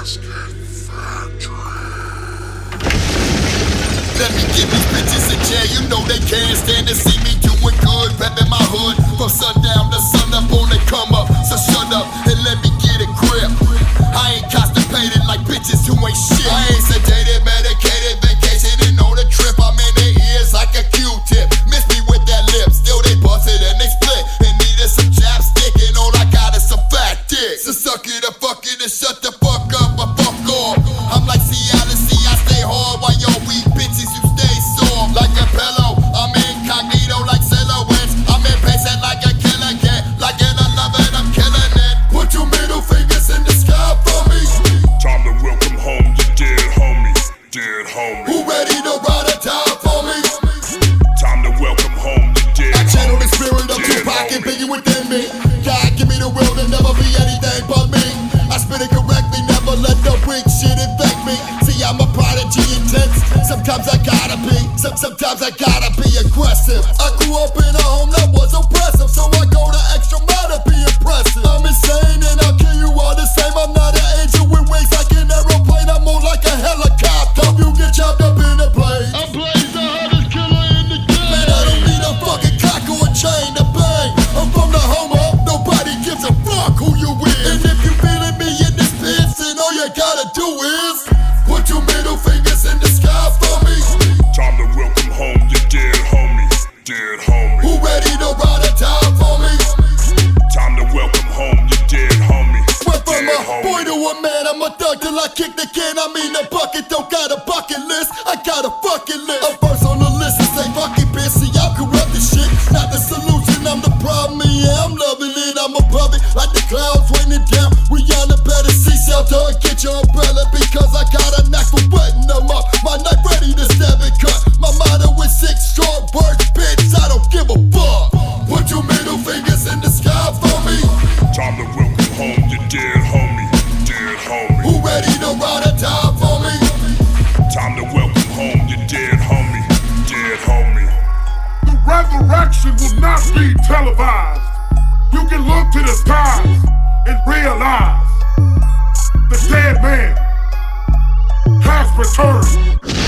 Let me get these bitches in jail, you know they can't stand to see me doing good, reppin' my hood from sundown to sun up on the come up. So shut up and let me get a grip. I ain't constipated like bitches who ain't shit. I ain't sedated, medicated, vacationing on a trip. I'm in their ears like a Q-tip. Miss me with that lip, still they busted and they split. And needed some chapstick and all I got is some fat dick. So suck it or fuck it and shut the fuck up or fuck off. I'm like Cialis, I stay hard while y'all weak bitches you stay soft like a pillow. I'm incognito like silhouettes. I'm impatient like a killer cat. Like in a love and I'm killing it. Put your middle fingers in the sky for me. Time to welcome home your dead homies. Dead homies. Who ready to ride or die for me? Time to welcome home your dead I channel the homies. spirit of Dead Tupac and homies. Biggie within me. God give me the will to never be anything but me. I spit it correctly, never let the weak shit infect me. See, I'm a prodigy intense. Sometimes I gotta be, sometimes I gotta be aggressive. I grew up in a home that was oppressive, so I go the extra mile to be impressive. I'm insane and I'll kill you all the same. I'm not an angel with wings like an aeroplane. I'm more like a helicopter. You get chopped up in a plane. I'm Blaze, the hottest killer in the game. Man, I don't need a fucking clock or a chain to bang. I'm from the home up, nobody gives a fuck who you with. And if you feeling me in this piss, then all you gotta do is put your middle fingers in the sky for me. Time to welcome home your dead homies. Dead homies. Who ready to ride or die for me? Time to welcome home your dead homies. Went from Dead a boy homies. to a man, I'm a thug till I kick the can. I mean the bucket don't got a bucket list, I got a fucking list. A verse on the list and say fuck it, bitch, see y'all corrupt this shit. Not the solution, I'm the problem, yeah, I'm loving it. I'm above it, like the clouds raining down. We on the better sea shelter, get your umbrella because I got a knack for wetting them up. My knife ready to stab and cut. My motto is 6 short words, bitch, I don't give a fuck. Put your middle fingers in the sky for me. Time to welcome home your dead homies. Dead homies. Who ready to ride or die for me? Time to welcome home your dead homies. Dead homie. The resurrection will not be televised. You can look to the skies and realize the dead man has returned.